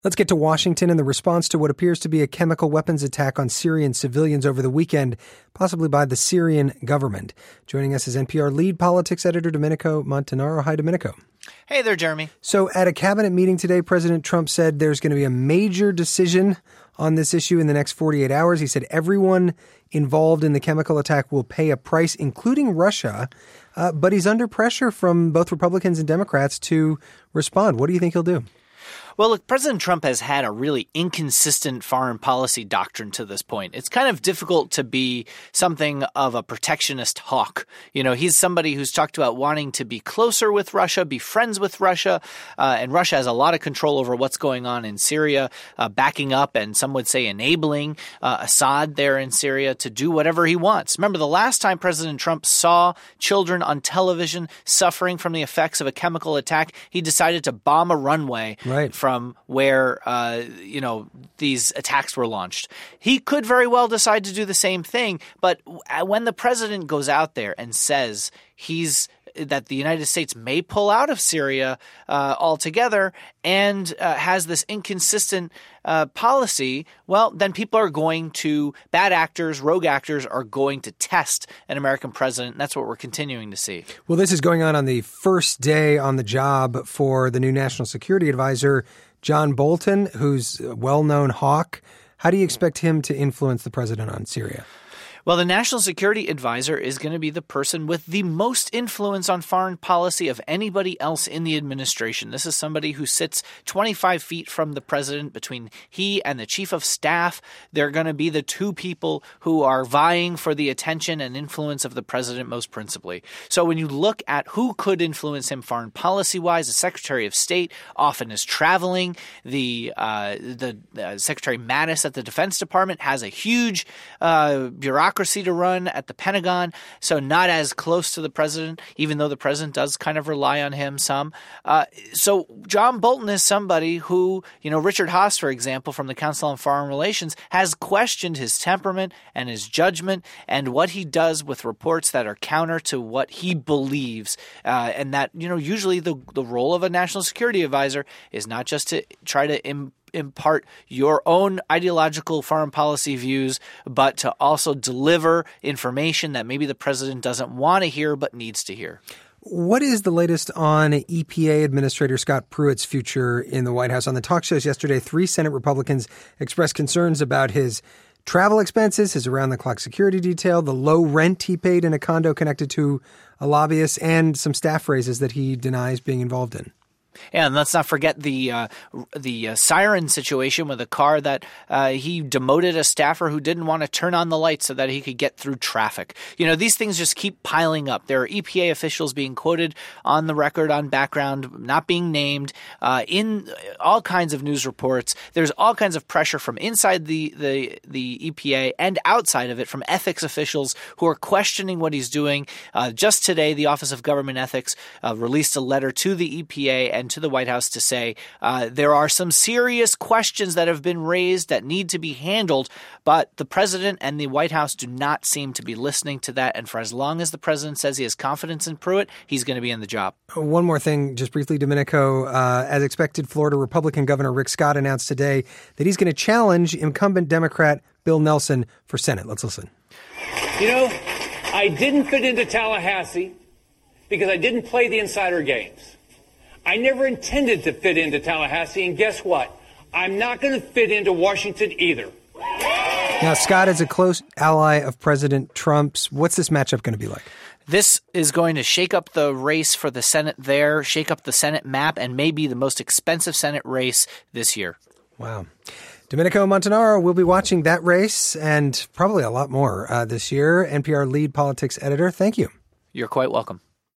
Let's get to Washington and the response to what appears to be a chemical weapons attack on Syrian civilians over the weekend, possibly by the Syrian government. Joining us is NPR lead politics editor Domenico Montanaro. Hi, Domenico. Hey there, Jeremy. So at a cabinet meeting today, President Trump said there's going to be a major decision on this issue in the next 48 hours. He said everyone involved in the chemical attack will pay a price, including Russia. But he's under pressure from both Republicans and Democrats to respond. What do you think he'll do? Well, look, President Trump has had a really inconsistent foreign policy doctrine to this point. It's kind of difficult to be something of a protectionist hawk. You know, he's somebody who's talked about wanting to be closer with Russia, be friends with Russia, and Russia has a lot of control over what's going on in Syria, backing up and some would say enabling Assad there in Syria to do whatever he wants. Remember, the last time President Trump saw children on television suffering from the effects of a chemical attack, he decided to bomb a runway from where, these attacks were launched. He could very well decide to do the same thing. But when the president goes out there and says that the United States may pull out of Syria altogether and has this inconsistent policy, well, then bad actors, rogue actors are going to test an American president. And that's what we're continuing to see. Well, this is going on the first day on the job for the new National Security Advisor, John Bolton, who's a well-known hawk. How do you expect him to influence the president on Syria? Well, the National Security Advisor is going to be the person with the most influence on foreign policy of anybody else in the administration. This is somebody who sits 25 feet from the president. Between he and the chief of staff, they're going to be the two people who are vying for the attention and influence of the president most principally. So when you look at who could influence him foreign policy-wise, the Secretary of State often is traveling. The Secretary Mattis at the Defense Department has a huge bureaucracy to run at the Pentagon, so not as close to the president, even though the president does kind of rely on him some. So John Bolton is somebody who, Richard Haass, for example, from the Council on Foreign Relations, has questioned his temperament and his judgment and what he does with reports that are counter to what he believes. And that, usually the role of a national security advisor is not just to try to impart your own ideological foreign policy views, but to also deliver information that maybe the president doesn't want to hear but needs to hear. What is the latest on EPA Administrator Scott Pruitt's future in the White House? On the talk shows yesterday, 3 Senate Republicans expressed concerns about his travel expenses, his around-the-clock security detail, the low rent he paid in a condo connected to a lobbyist, and some staff raises that he denies being involved in. And let's not forget the siren situation with a car that he demoted a staffer who didn't want to turn on the lights so that he could get through traffic. These things just keep piling up. There are EPA officials being quoted on the record, on background, not being named, in all kinds of news reports. There's all kinds of pressure from inside the EPA and outside of it from ethics officials who are questioning what he's doing. Just today, the Office of Government Ethics released a letter to the EPA and to the White House to say there are some serious questions that have been raised that need to be handled, but the president and the White House do not seem to be listening to that. And for as long as the president says he has confidence in Pruitt, he's going to be in the job. One more thing, just briefly, Domenico. As expected, Florida Republican Governor Rick Scott announced today that he's going to challenge incumbent Democrat Bill Nelson for Senate. Let's listen. I didn't fit into Tallahassee because I didn't play the insider games. I never intended to fit into Tallahassee, and guess what? I'm not going to fit into Washington either. Now, Scott is a close ally of President Trump's. What's this matchup going to be like? This is going to shake up the race for the Senate there, shake up the Senate map, and maybe the most expensive Senate race this year. Wow. Domenico Montanaro will be watching that race and probably a lot more this year. NPR lead politics editor, thank you. You're quite welcome.